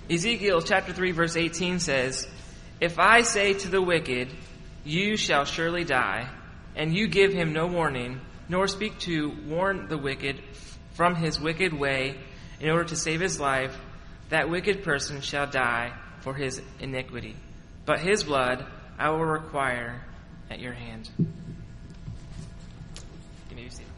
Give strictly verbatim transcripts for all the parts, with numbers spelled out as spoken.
Ezekiel chapter three verse eighteen says, "If I say to the wicked, you shall surely die, and you give him no warning, nor speak to warn the wicked from his wicked way in order to save his life, that wicked person shall die for his iniquity. But his blood I will require at your hand." You may be seated.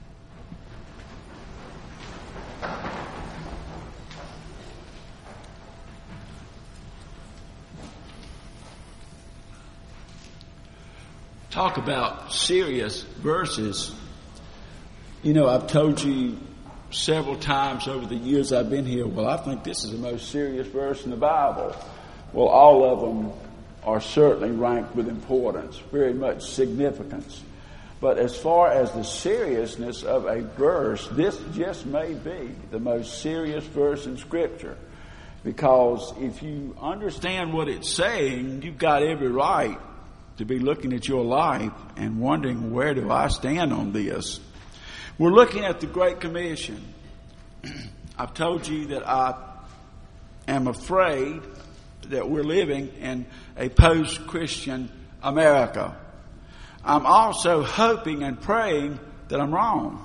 Talk about serious verses. You know, I've told you several times over the years I've been here, well, I think this is the most serious verse in the Bible. Well, all of them are certainly ranked with importance, very much significance. But as far as the seriousness of a verse, this just may be the most serious verse in Scripture. Because if you understand what it's saying, you've got every right to be looking at your life and wondering, where do I stand on this? We're looking at the Great Commission. I've told you that I am afraid that we're living in a post-Christian America. I'm also hoping and praying that I'm wrong.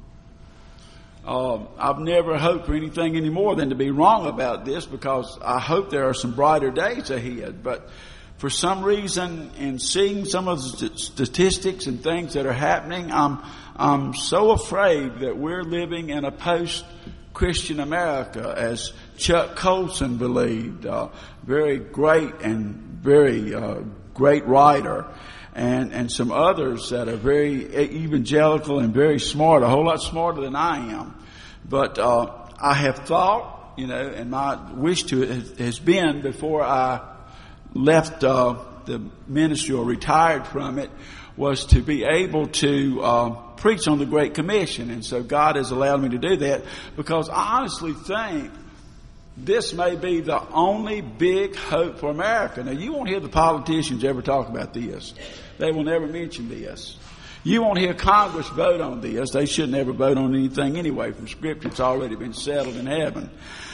Uh, I've never hoped for anything any more than to be wrong about this, because I hope there are some brighter days ahead. But for some reason, in seeing some of the statistics and things that are happening, I'm, I'm so afraid that we're living in a post-Christian America, as Chuck Colson believed, uh, very great and very uh, great writer, and, and some others that are very evangelical and very smart, a whole lot smarter than I am. But uh, I have thought, you know, and my wish to it has been, before I left uh, the ministry or retired from it, was to be able to uh, preach on the Great Commission. And so God has allowed me to do that, because I honestly think this may be the only big hope for America. Now, you won't hear the politicians ever talk about this. They will never mention this. You won't hear Congress vote on this. They shouldn't ever vote on anything anyway. From Scripture, it's already been settled in heaven.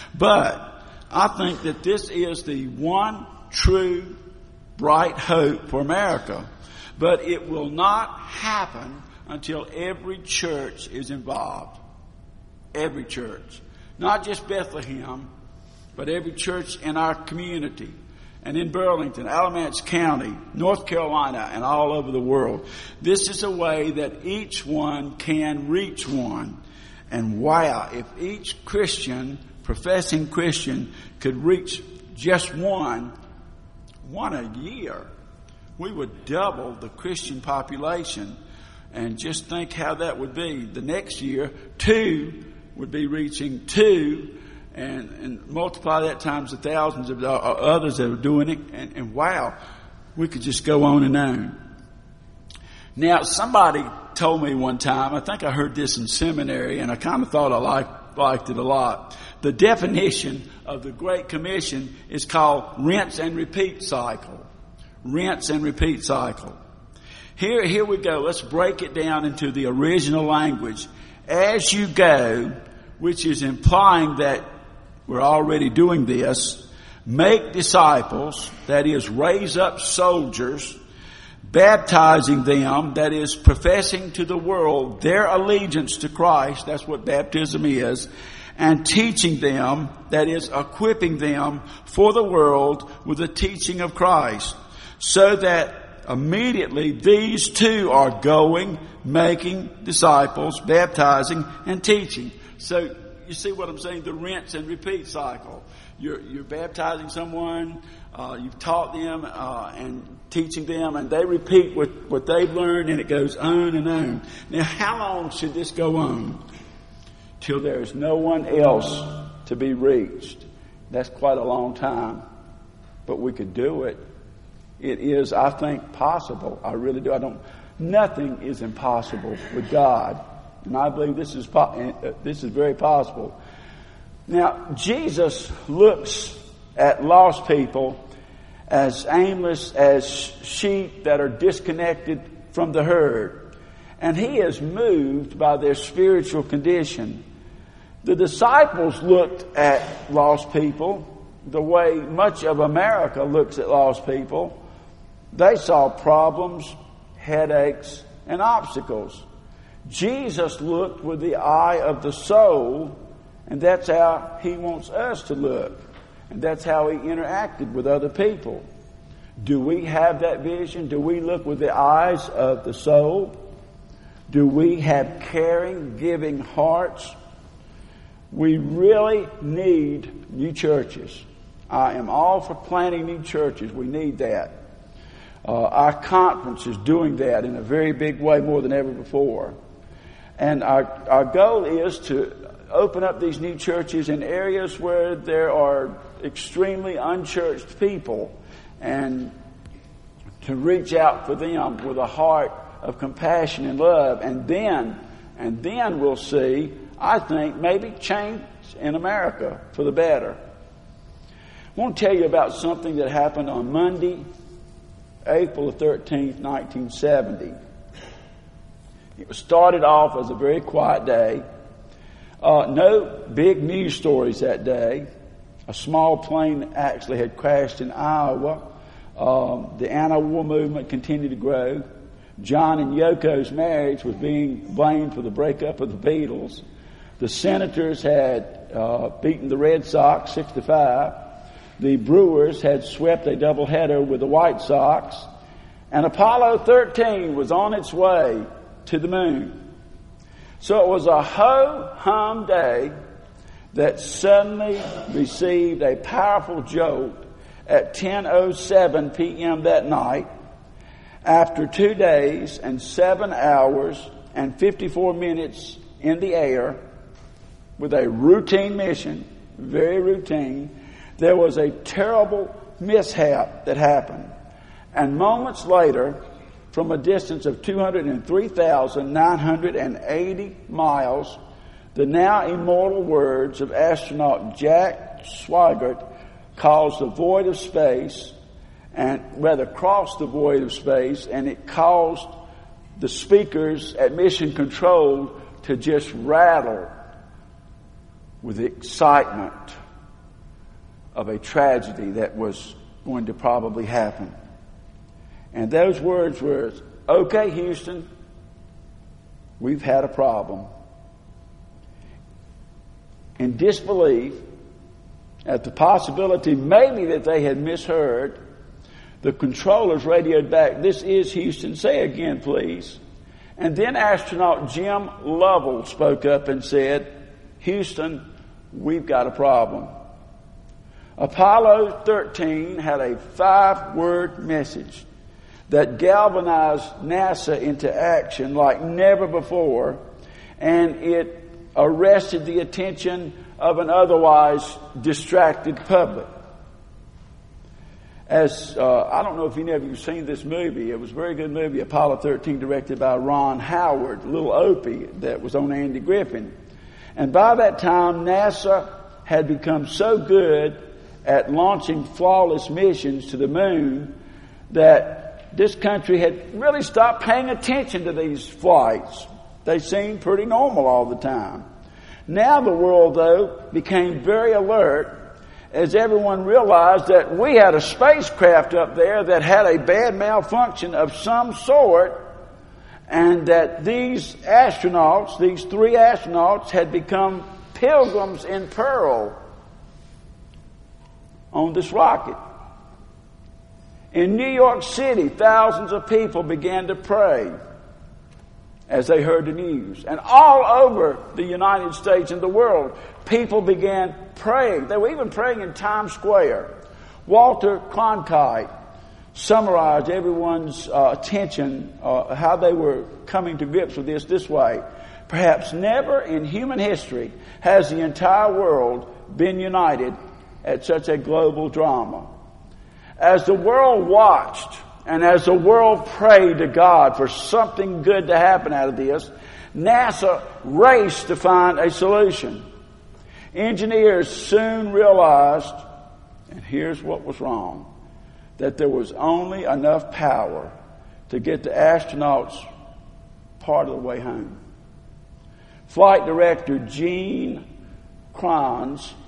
But I think that this is the one true, bright hope for America. But it will not happen until every church is involved. Every church. Not just Bethlehem, but every church in our community, and in Burlington, Alamance County, North Carolina, and all over the world. This is a way that each one can reach one. And wow, if each Christian, professing Christian, could reach just one, one a year, we would double the Christian population. And just think how that would be. The next year, two would be reaching two, and, and multiply that times the thousands of others that are doing it. And, and wow, we could just go on and on. Now, somebody told me one time, I think I heard this in seminary, and I kind of thought I liked, liked it a lot. The definition of the Great Commission is called rinse and repeat cycle. Rinse and repeat cycle. Here, here we go. Let's break it down into the original language. As you go, which is implying that we're already doing this, make disciples, that is, raise up soldiers, baptizing them, that is, professing to the world their allegiance to Christ, that's what baptism is, and teaching them, that is, equipping them for the world with the teaching of Christ, so that immediately these two are going, making disciples, baptizing, and teaching. So you see what I'm saying? The rinse and repeat cycle. You're, you're baptizing someone, uh, you've taught them uh, and teaching them, and they repeat what, what they've learned, and it goes on and on. Now, how long should this go on? Till there is no one else to be reached. That's quite a long time, but we could do it. It is, I think, possible. I really do. I don't. Nothing is impossible with God, and I believe this is po- this is very possible. Now, Jesus looks at lost people as aimless as sheep that are disconnected from the herd, and he is moved by their spiritual condition. The disciples looked at lost people the way much of America looks at lost people. They saw problems, headaches, and obstacles. Jesus looked with the eye of the soul, and that's how he wants us to look. And that's how he interacted with other people. Do we have that vision? Do we look with the eyes of the soul? Do we have caring, giving hearts? We really need new churches. I am all for planting new churches. We need that. Uh, our conference is doing that in a very big way, more than ever before. And our, our goal is to open up these new churches in areas where there are extremely unchurched people, and to reach out for them with a heart of compassion and love. And then, and then we'll see, I think, maybe change in America for the better. I want to tell you about something that happened on Monday, April the thirteenth, nineteen seventy. It was started off as a very quiet day. Uh, no big news stories that day. A small plane actually had crashed in Iowa. Um, the anti-war movement continued to grow. John and Yoko's marriage was being blamed for the breakup of the Beatles. The Senators had uh, beaten the Red Sox six to five. The Brewers had swept a doubleheader with the White Sox. And Apollo thirteen was on its way to the moon. So it was a ho-hum day that suddenly received a powerful jolt at ten oh seven p.m. that night, after two days and seven hours and fifty-four minutes in the air with a routine mission, very routine. There was a terrible mishap that happened. And moments later, from a distance of two hundred three thousand nine hundred eighty miles, the now immortal words of astronaut Jack Swigert caused the void of space, and rather crossed the void of space, and it caused the speakers at Mission Control to just rattle with the excitement of a tragedy that was going to probably happen. And those words were, "Okay, Houston, we've had a problem." In disbelief at the possibility maybe that they had misheard, the controllers radioed back, "This is Houston. Say again, please." And then astronaut Jim Lovell spoke up and said, "Houston, we've got a problem." Apollo thirteen had a five-word message that galvanized NASA into action like never before, and it arrested the attention of an otherwise distracted public. As uh, I don't know if any of you have seen this movie. It was a very good movie, Apollo thirteen, directed by Ron Howard, Little Opie, that was on Andy Griffin. And by that time, NASA had become so good at launching flawless missions to the moon that this country had really stopped paying attention to these flights. They seemed pretty normal all the time. Now the world, though, became very alert as everyone realized that we had a spacecraft up there that had a bad malfunction of some sort, and that these astronauts, these three astronauts, had become pilgrims in peril on this rocket. In New York City, thousands of people began to pray as they heard the news. And all over the United States and the world, people began praying. They were even praying in Times Square. Walter Cronkite summarized everyone's uh, attention, uh, how they were coming to grips with this this way. Perhaps never in human history has the entire world been united at such a global drama. As the world watched and as the world prayed to God for something good to happen out of this, NASA raced to find a solution. Engineers soon realized, and here's what was wrong, that there was only enough power to get the astronauts part of the way home. Flight director Gene Kranz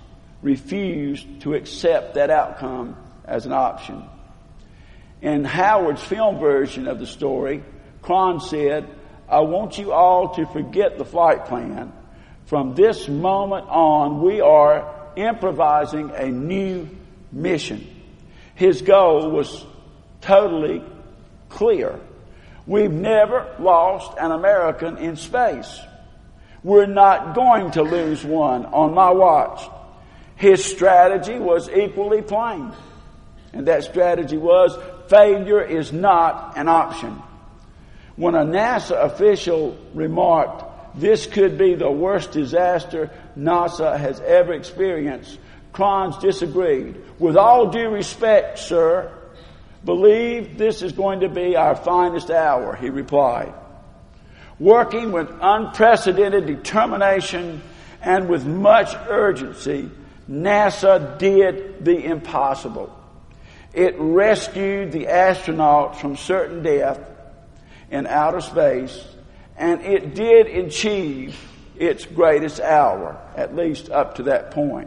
refused to accept that outcome as an option. In Howard's film version of the story, Cron said, "I want you all to forget the flight plan. From this moment on, we are improvising a new mission." His goal was totally clear. We've never lost an American in space. We're not going to lose one on my watch. His strategy was equally plain. And that strategy was, failure is not an option. When a NASA official remarked, "This could be the worst disaster NASA has ever experienced," Cron disagreed. "With all due respect, sir, believe this is going to be our finest hour," he replied. Working with unprecedented determination and with much urgency, NASA did the impossible. It rescued the astronauts from certain death in outer space, and it did achieve its greatest hour, at least up to that point.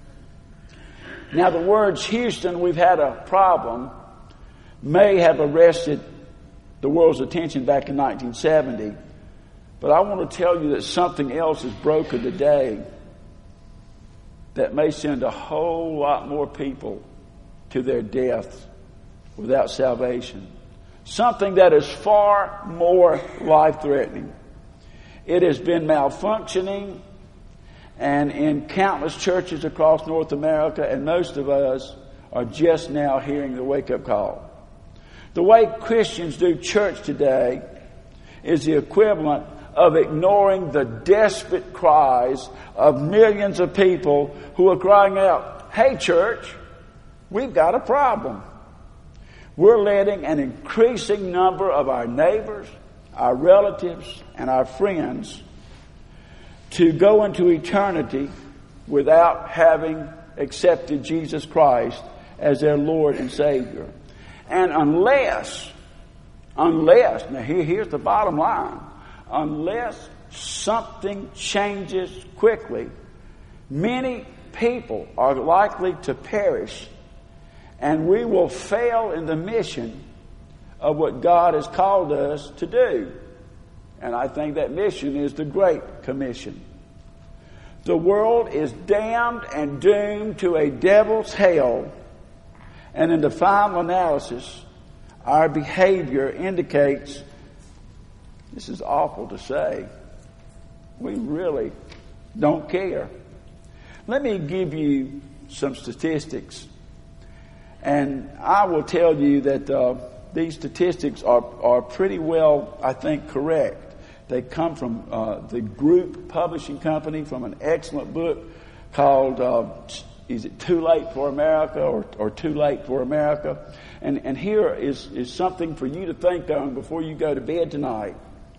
Now, the words "Houston, we've had a problem" may have arrested the world's attention back in nineteen seventy, but I want to tell you that something else is broken today that may send a whole lot more people to their death without salvation. Something that is far more life-threatening. It has been malfunctioning, and in countless churches across North America, and most of us are just now hearing the wake-up call. The way Christians do church today is the equivalent of ignoring the desperate cries of millions of people who are crying out, "Hey church, we've got a problem." We're letting an increasing number of our neighbors, our relatives, and our friends to go into eternity without having accepted Jesus Christ as their Lord and Savior. And unless, unless, now here, here's the bottom line, unless something changes quickly, many people are likely to perish, and we will fail in the mission of what God has called us to do. And I think that mission is the Great Commission. The world is damned and doomed to a devil's hell. And in the final analysis, our behavior indicates, this is awful to say, we really don't care. Let me give you some statistics. And I will tell you that uh, these statistics are, are pretty well, I think, correct. They come from uh, the Group Publishing Company, from an excellent book called, uh, is it Too Late for America or, or Too Late for America? And, and here is, is something for you to think on before you go to bed tonight.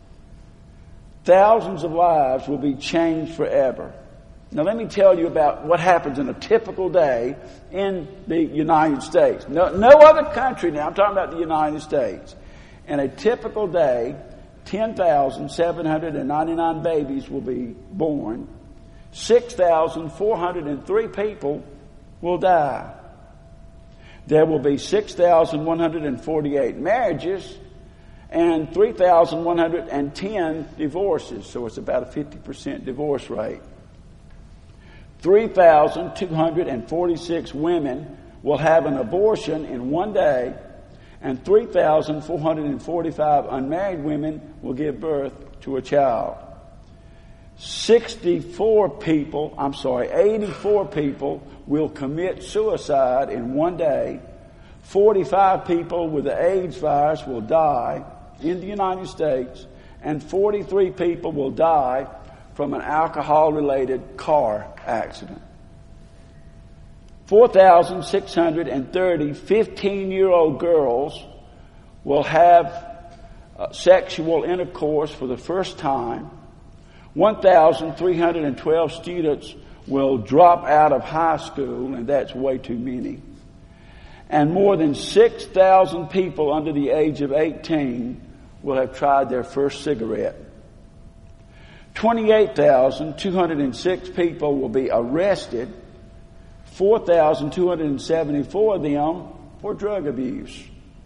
Thousands of lives will be changed forever. Now let me tell you about what happens in a typical day in the United States. No, no other country now, I'm talking about the United States. In a typical day, ten thousand seven hundred ninety-nine babies will be born. six thousand four hundred three people will die. There will be six thousand one hundred forty-eight marriages and three thousand one hundred ten divorces. So it's about a fifty percent divorce rate. three thousand two hundred forty-six women will have an abortion in one day, and three thousand four hundred forty-five unmarried women will give birth to a child. sixty-four people, I'm sorry, eighty-four people will commit suicide in one day. forty-five people with the AIDS virus will die in the United States, and forty-three people will die from an alcohol-related car accident. four thousand six hundred thirty fifteen-year-old girls will have uh, sexual intercourse for the first time. one thousand three hundred twelve students will drop out of high school, and that's way too many. And more than six thousand people under the age of eighteen will have tried their first cigarette. twenty-eight thousand two hundred six people will be arrested four thousand two hundred seventy-four of them for drug abuse.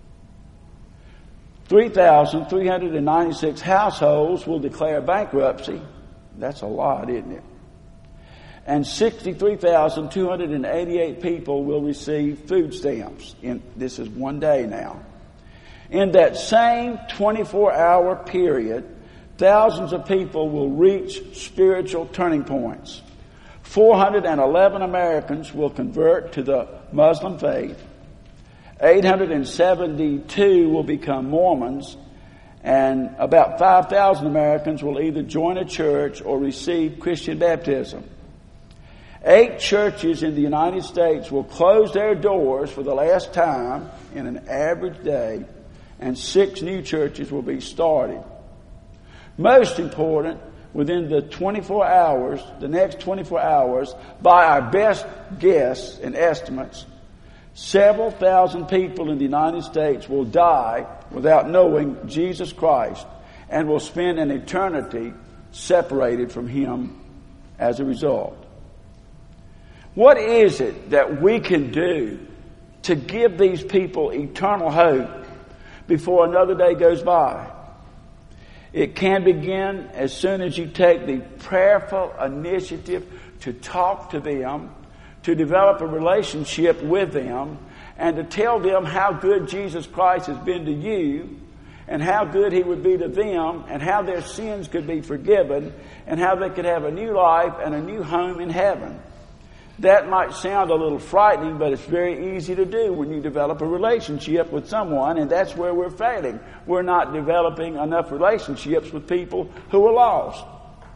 three thousand three hundred ninety-six households will declare bankruptcy. That's a lot, isn't it? And sixty-three thousand two hundred eighty-eight people will receive food stamps. In, this is one day now. In that same twenty-four hour period, thousands of people will reach spiritual turning points. four hundred eleven Americans will convert to the Muslim faith. eight hundred seventy-two will become Mormons. And about five thousand Americans will either join a church or receive Christian baptism. Eight churches in the United States will close their doors for the last time in an average day, and six new churches will be started. Most important, within the twenty-four hours, the next twenty-four hours, by our best guess and estimates, several thousand people in the United States will die without knowing Jesus Christ and will spend an eternity separated from Him as a result. What is it that we can do to give these people eternal hope before another day goes by? It can begin as soon as you take the prayerful initiative to talk to them, to develop a relationship with them, and to tell them how good Jesus Christ has been to you, and how good He would be to them, and how their sins could be forgiven, and how they could have a new life and a new home in heaven. That might sound a little frightening, but it's very easy to do when you develop a relationship with someone, and that's where we're failing. We're not developing enough relationships with people who are lost.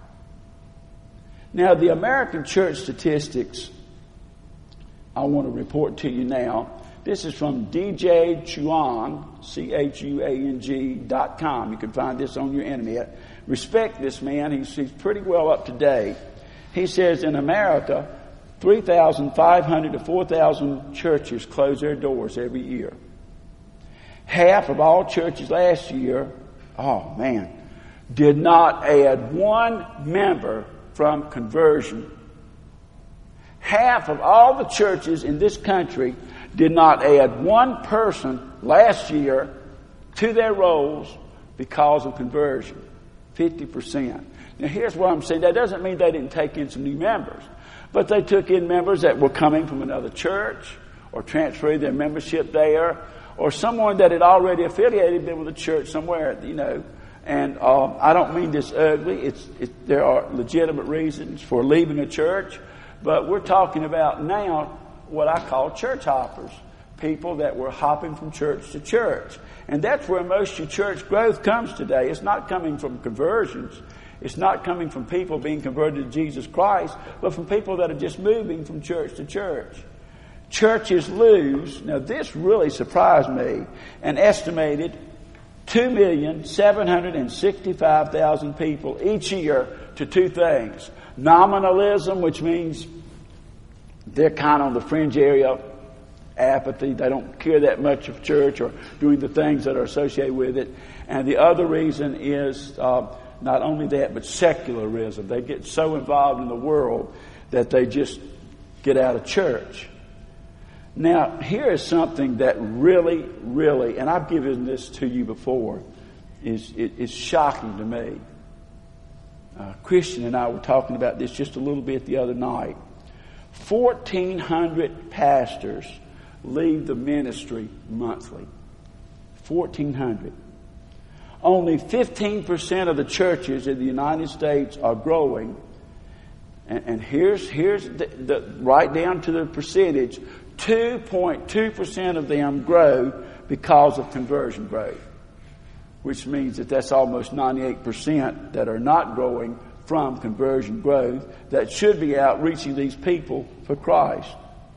Now, the American church statistics I want to report to you now. This is from D J Chuang, C H U A N G dot com. You can find this on your internet. Respect this man. He's, he's pretty well up to date. He says in America, three thousand five hundred to four thousand churches close their doors every year. Half of all churches last year, oh man, did not add one member from conversion. Half of all the churches in this country did not add one person last year to their rolls because of conversion. fifty percent. Now here's what I'm saying. That doesn't mean they didn't take in some new members. But they took in members that were coming from another church or transferred their membership there, or someone that had already affiliated them with a church somewhere, you know. And uh, I don't mean this ugly. It's, it, there are legitimate reasons for leaving a church. But we're talking about now what I call church hoppers, people that were hopping from church to church. And that's where most of your church growth comes today. It's not coming from conversions. It's not coming from people being converted to Jesus Christ, but from people that are just moving from church to church. Churches lose, now this really surprised me, an estimated two million seven hundred sixty-five thousand people each year to two things. Nominalism, which means they're kind of on the fringe area, apathy, they don't care that much of church or doing the things that are associated with it. And the other reason is uh, not only that, but secularism. They get so involved in the world that they just get out of church. Now, here is something that really, really, and I've given this to you before, is it, it's shocking to me. Uh, Christian and I were talking about this just a little bit the other night. fourteen hundred pastors leave the ministry monthly. fourteen hundred. Only fifteen percent of the churches in the United States are growing. And, and here's, here's the, the, right down to the percentage. two point two percent of them grow because of conversion growth, which means that that's almost ninety-eight percent that are not growing from conversion growth that should be out reaching these people for Christ.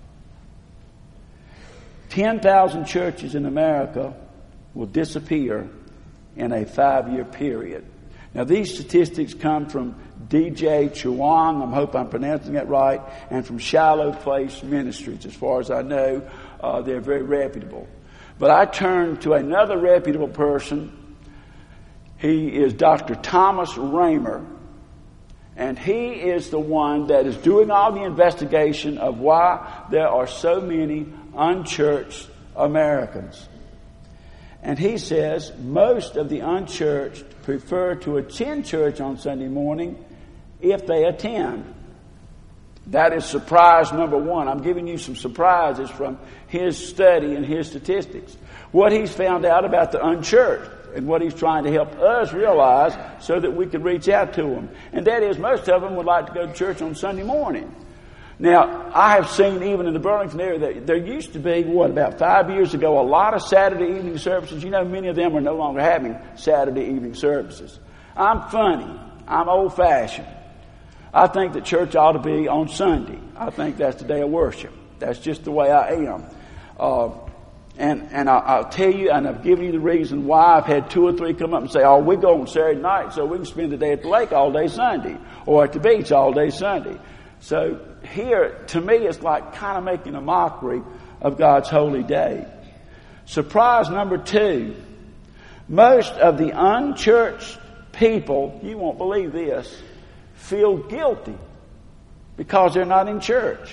ten thousand churches in America will disappear in a five-year period. Now, these statistics come from D J Chuang, I hope I'm pronouncing that right, and from Shiloh Place Ministries. As far as I know, uh, they're very reputable. But I turn to another reputable person. He is Doctor Thomas Raymer, And he is the one that is doing all the investigation of why there are so many unchurched Americans. And he says most of the unchurched prefer to attend church on Sunday morning if they attend. That is surprise number one. I'm giving you some surprises from his study and his statistics. What he's found out about the unchurched and what he's trying to help us realize so that we can reach out to them. And that is, most of them would like to go to church on Sunday morning. Now, I have seen even in the Burlington area that there used to be, what, about five years ago, a lot of Saturday evening services. You know, many of them are no longer having Saturday evening services. I'm funny. I'm old-fashioned. I think that church ought to be on Sunday. I think that's the day of worship. That's just the way I am. Uh, and and I, I'll tell you, and I've given you the reason why. I've had two or three come up and say, oh, we go on Saturday night so we can spend the day at the lake all day Sunday or at the beach all day Sunday. So here, to me, it's like kind of making a mockery of God's holy day. Surprise number two. Most of the unchurched people, you won't believe this, feel guilty because they're not in church.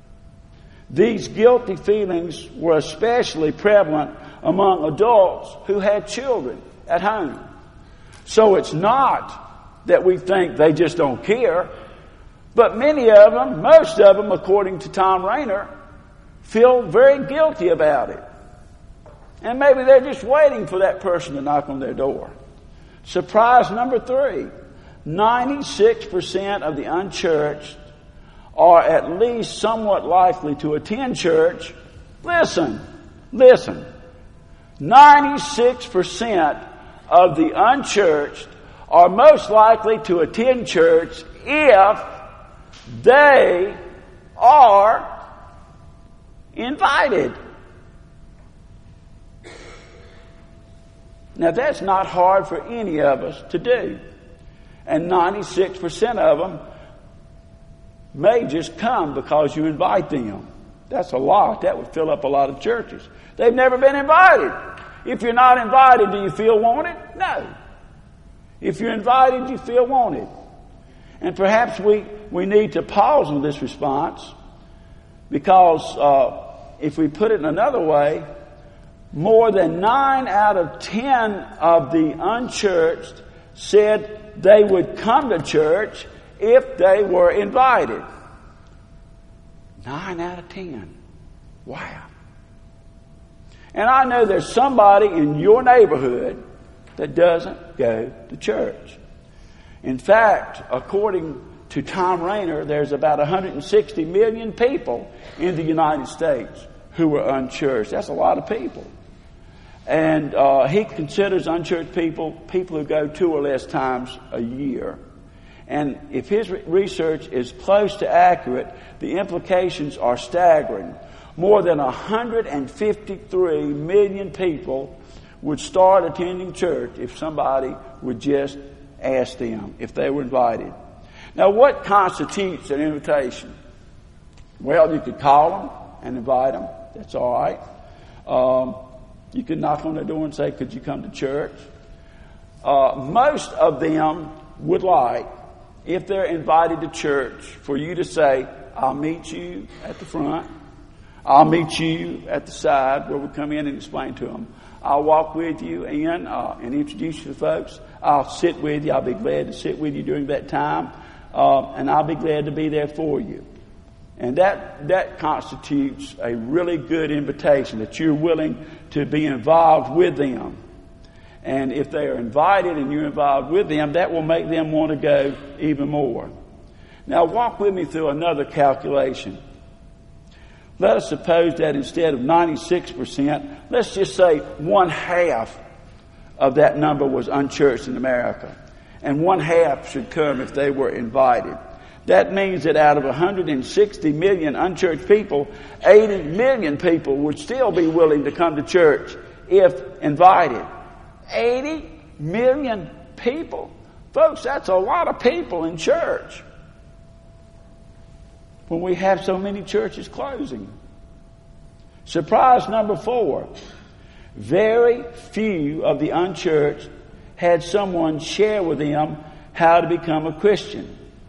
These guilty feelings were especially prevalent among adults who had children at home. So it's not that we think they just don't care, but many of them, most of them, according to Tom Rainer, feel very guilty about it. And maybe they're just waiting for that person to knock on their door. Surprise number three. ninety-six percent of the unchurched are at least somewhat likely to attend church. Listen, listen. ninety-six percent of the unchurched are most likely to attend church if they are invited. Now that's not hard for any of us to do. And ninety-six percent of them may just come because you invite them. That's a lot. That would fill up a lot of churches. They've never been invited. If you're not invited, do you feel wanted? No. If you're invited, you feel wanted. And perhaps we, we need to pause on this response because uh, if we put it in another way, more than nine out of ten of the unchurched said they would come to church if they were invited. Nine out of ten. Wow. And I know there's somebody in your neighborhood that doesn't go to church. In fact, according to Tom Rainer, there's about one hundred sixty million people in the United States who are unchurched. That's a lot of people. And uh, he considers unchurched people people who go two or less times a year. And if his re- research is close to accurate, the implications are staggering. More than one hundred fifty-three million people would start attending church if somebody would just ask them if they were invited. Now, what constitutes an invitation? Well, you could call them and invite them. That's all right. Um, you could knock on their door and say, could you come to church? Uh, most of them would like, if they're invited to church, for you to say, I'll meet you at the front. I'll meet you at the side where we come in and explain to them. I'll walk with you in uh, and introduce you to folks. I'll sit with you. I'll be glad to sit with you during that time. Uh, and I'll be glad to be there for you. And that that constitutes a really good invitation, that you're willing to be involved with them. And if they are invited and you're involved with them, that will make them want to go even more. Now walk with me through another calculation. Let us suppose that instead of ninety-six percent, let's just say one half of that number was unchurched in America. And one half should come if they were invited. That means that out of one hundred sixty million unchurched people, eighty million people would still be willing to come to church if invited. eighty million people? Folks, that's a lot of people in church when we have so many churches closing. Surprise number four. Very few of the unchurched had someone share with them how to become a Christian.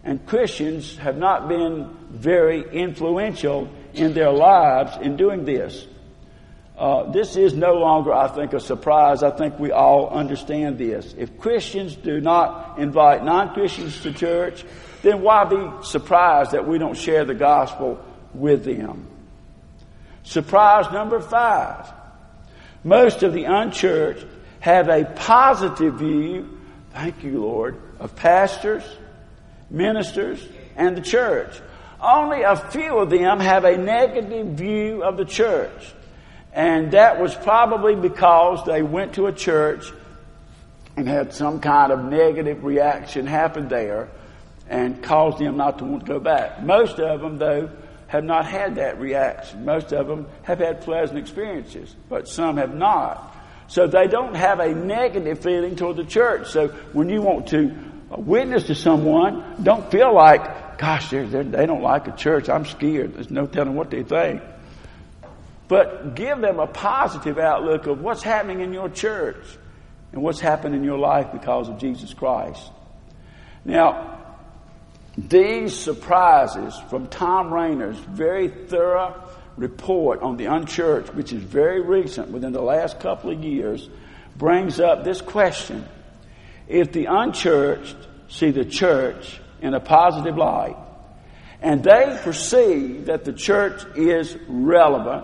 And Christians have not been very influential in their lives in doing this. Uh, this is no longer, I think, a surprise. I think we all understand this. If Christians do not invite non-Christians to church, then why be surprised that we don't share the gospel with them? Surprise number five. Most of the unchurched have a positive view, thank you, Lord, of pastors, ministers, and the church. Only a few of them have a negative view of the church. And that was probably because they went to a church and had some kind of negative reaction happen there and caused them not to want to go back. Most of them, though, have not had that reaction. Most of them have had pleasant experiences, but some have not. So they don't have a negative feeling toward the church. So when you want to witness to someone, don't feel like, gosh, they're, they're, they don't like a church. I'm scared. There's no telling what they think. But give them a positive outlook of what's happening in your church and what's happened in your life because of Jesus Christ. Now, these surprises from Tom Rainer's very thorough report on the unchurched, which is very recent, within the last couple of years, brings up this question. If the unchurched see the church in a positive light, and they perceive that the church is relevant,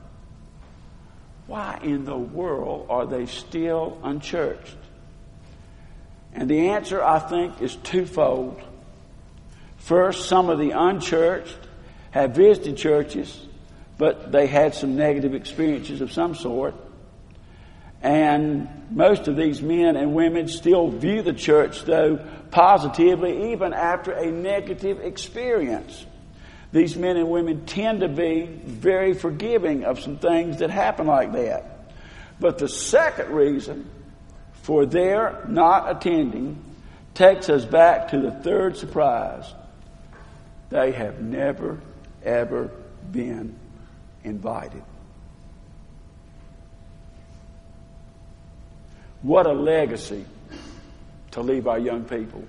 why in the world are they still unchurched? And the answer, I think, is twofold. First, some of the unchurched have visited churches, but they had some negative experiences of some sort. And most of these men and women still view the church, though, positively, even after a negative experience. These men and women tend to be very forgiving of some things that happen like that. But the second reason for their not attending takes us back to the third surprise. They have never, ever been invited. What a legacy to leave our young people.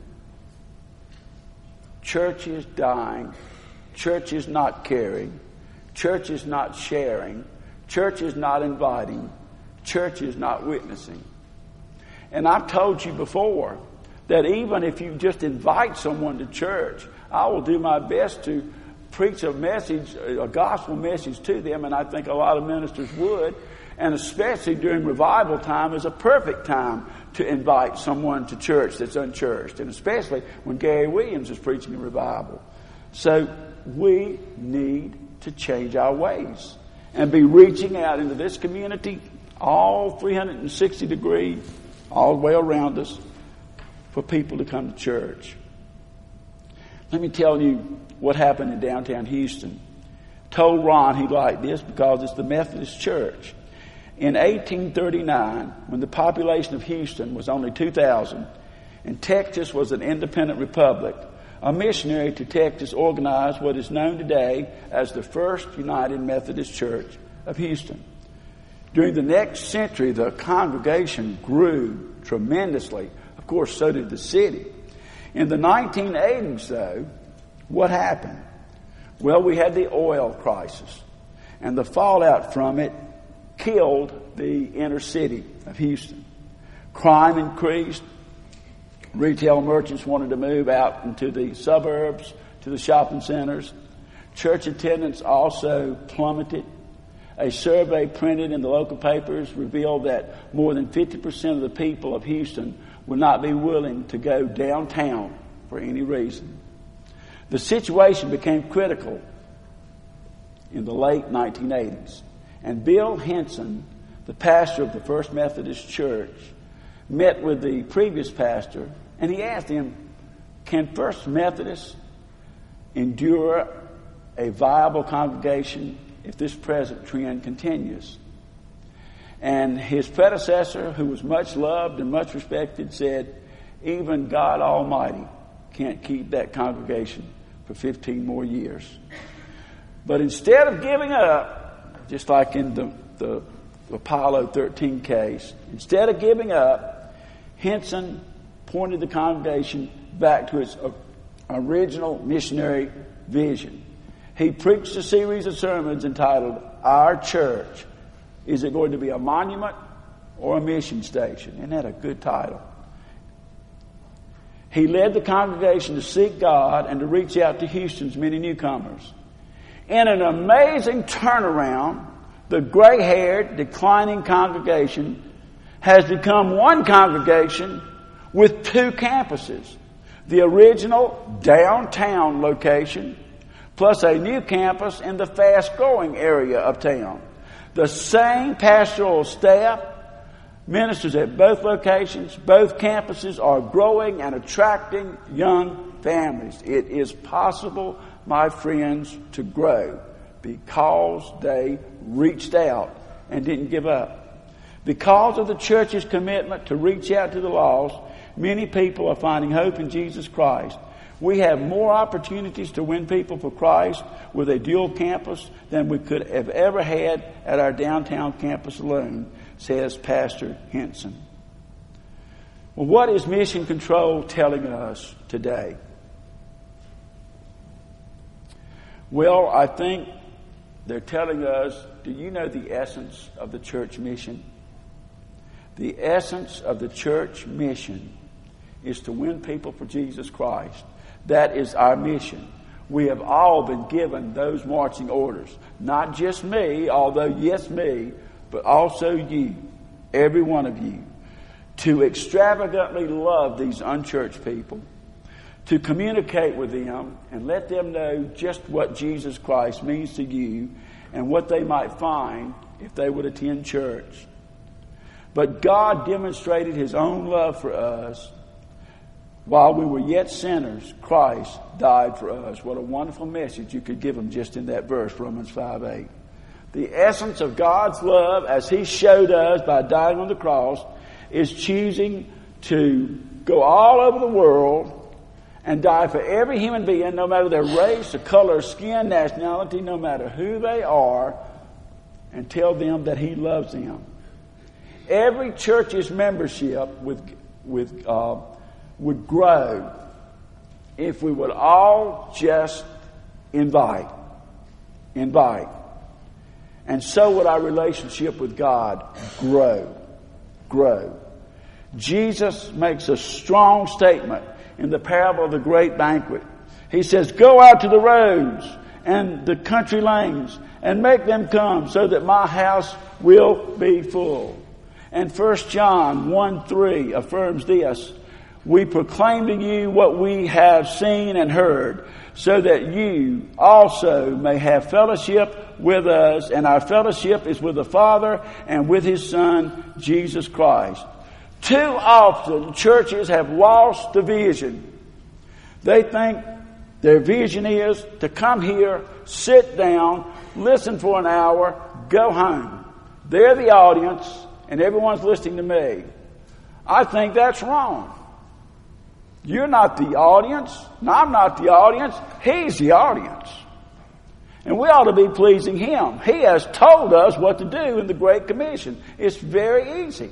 Churches dying. Churches not caring. Churches not sharing. Churches not inviting. Churches not witnessing. And I've told you before that even if you just invite someone to church, I will do my best to preach a message, a gospel message to them, and I think a lot of ministers would. And especially during revival time is a perfect time to invite someone to church that's unchurched, and especially when Gary Williams is preaching a revival. So we need to change our ways and be reaching out into this community all three hundred sixty degrees, all the way around us, for people to come to church. Let me tell you what happened in downtown Houston. Told Ron he liked this because it's the Methodist Church. In eighteen thirty-nine, when the population of Houston was only two thousand and Texas was an independent republic, a missionary to Texas organized what is known today as the First United Methodist Church of Houston. During the next century, the congregation grew tremendously. Of course, so did the city. In the nineteen eighties, though, what happened? Well, we had the oil crisis, and the fallout from it killed the inner city of Houston. Crime increased. Retail merchants wanted to move out into the suburbs, to the shopping centers. Church attendance also plummeted. A survey printed in the local papers revealed that more than fifty percent of the people of Houston would not be willing to go downtown for any reason. The situation became critical in the late nineteen eighties. And Bill Henson, the pastor of the First Methodist Church, met with the previous pastor, and he asked him, can First Methodists endure a viable congregation if this present trend continues? And his predecessor, who was much loved and much respected, said, even God Almighty can't keep that congregation for fifteen more years. But instead of giving up, just like in the, the Apollo thirteen case, instead of giving up, Henson pointed the congregation back to its original missionary vision. He preached a series of sermons entitled Our Church. Is it going to be a monument or a mission station? Isn't that a good title? He led the congregation to seek God and to reach out to Houston's many newcomers. In an amazing turnaround, the gray-haired, declining congregation has become one congregation with two campuses. The original downtown location, plus a new campus in the fast-growing area of town. The same pastoral staff, ministers at both locations, both campuses are growing and attracting young families. It is possible, my friends, to grow because they reached out and didn't give up. Because of the church's commitment to reach out to the lost, many people are finding hope in Jesus Christ. We have more opportunities to win people for Christ with a dual campus than we could have ever had at our downtown campus alone, says Pastor Henson. Well, what is Mission Control telling us today? Well, I think they're telling us, do you know the essence of the church mission? The essence of the church mission is to win people for Jesus Christ. That is our mission. We have all been given those marching orders. Not just me, although yes me, but also you, every one of you, to extravagantly love these unchurched people, to communicate with them and let them know just what Jesus Christ means to you and what they might find if they would attend church. But God demonstrated His own love for us. While we were yet sinners, Christ died for us. What a wonderful message you could give them just in that verse, Romans five eight. The essence of God's love, as He showed us by dying on the cross, is choosing to go all over the world and die for every human being, no matter their race, the color of skin, nationality, no matter who they are, and tell them that He loves them. Every church's membership with with uh, would grow if we would all just invite. Invite. And so would our relationship with God grow. Grow. Jesus makes a strong statement in the parable of the great banquet. He says, go out to the roads and the country lanes and make them come so that my house will be full. And First John one three affirms this. We proclaim to you what we have seen and heard, so that you also may have fellowship with us. And our fellowship is with the Father and with His Son, Jesus Christ. Too often, churches have lost the vision. They think their vision is to come here, sit down, listen for an hour, go home. They're the audience, and everyone's listening to me. I think that's wrong. You're not the audience. No, I'm not the audience. He's the audience. And we ought to be pleasing Him. He has told us what to do in the Great Commission. It's very easy.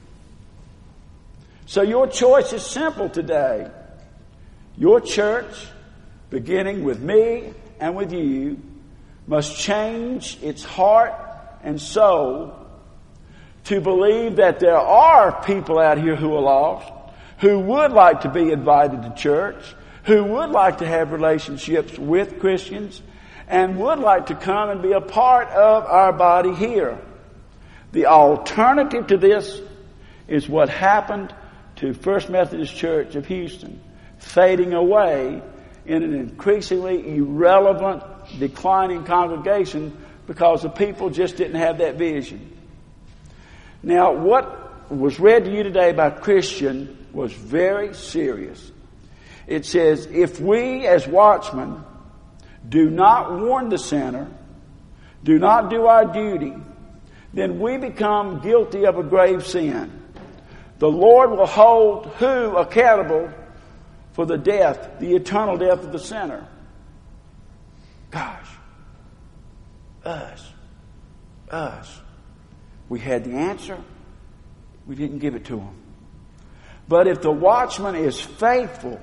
So your choice is simple today. Your church, beginning with me and with you, must change its heart and soul to believe that there are people out here who are lost, who would like to be invited to church, who would like to have relationships with Christians, and would like to come and be a part of our body here. The alternative to this is what happened to First Methodist Church of Houston, fading away in an increasingly irrelevant, declining congregation because the people just didn't have that vision. Now, what was read to you today by Christian was very serious. It says, if we as watchmen do not warn the sinner, do not do our duty, then we become guilty of a grave sin. The Lord will hold who accountable for the death, the eternal death of the sinner? Gosh. Us. Us. We had the answer. We didn't give it to them. But if the watchman is faithful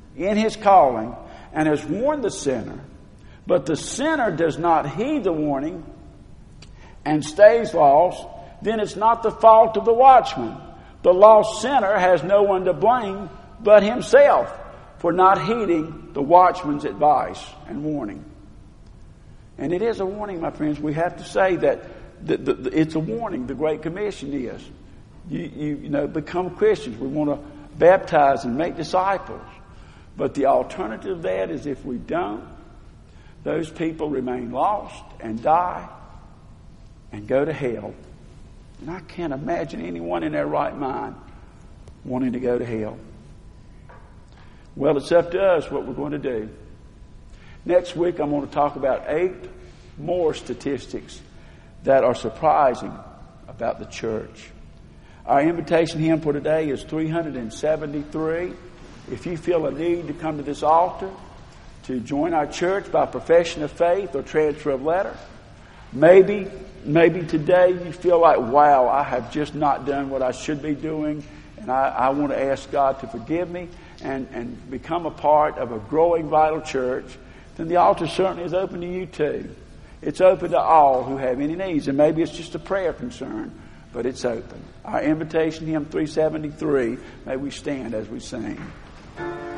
in his calling and has warned the sinner, but the sinner does not heed the warning and stays lost, then it's not the fault of the watchman. The lost sinner has no one to blame but himself for not heeding the watchman's advice and warning. And it is a warning, my friends. We have to say that the, the, the, it's a warning. The Great Commission is. You, you, you know, become Christians. We want to baptize and make disciples. But the alternative to that is if we don't, those people remain lost and die and go to hell. And I can't imagine anyone in their right mind wanting to go to hell. Well, it's up to us what we're going to do. Next week, I'm going to talk about eight more statistics that are surprising about the church. Our invitation hymn for today is three hundred seventy-three. If you feel a need to come to this altar, to join our church by profession of faith or transfer of letter, maybe, maybe today you feel like, wow, I have just not done what I should be doing, and I, I want to ask God to forgive me and, and become a part of a growing, vital church, then the altar certainly is open to you too. It's open to all who have any needs, and maybe it's just a prayer concern, but it's open. Our invitation hymn three seventy-three, may we stand as we sing.